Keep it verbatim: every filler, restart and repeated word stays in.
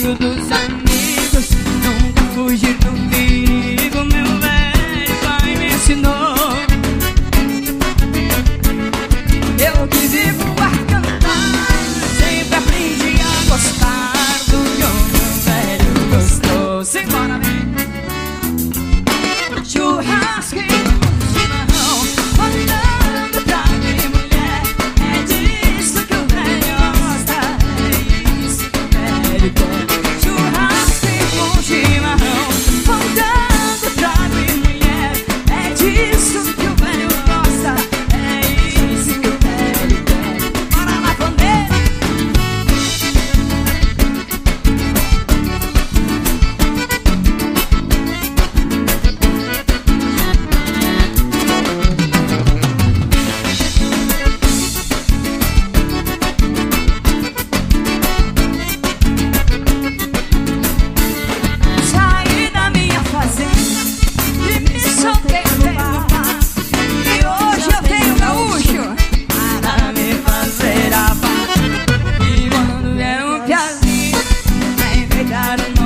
gosto dos amigos, nunca fugir do perigo. Meu velho pai me ensinou. Eu que vivo a cantar, sempre aprendi a gostar do que o meu velho gostou. Simbora, vem! Churrasco e chimarrão, andando pra ver mulher. É disso que o velho gosta, é isso que o velho quer. Churrasco e chimarrão, andando pra ver mulher. É disso que o velho gosta, é isso que o velho quer. Bora lá, pandeira! Saí da minha fazenda e me soltei no bar. E hoje eu tenho gaúcho para me fazer a paz. E quando vier um piazinho, vai enfeitar o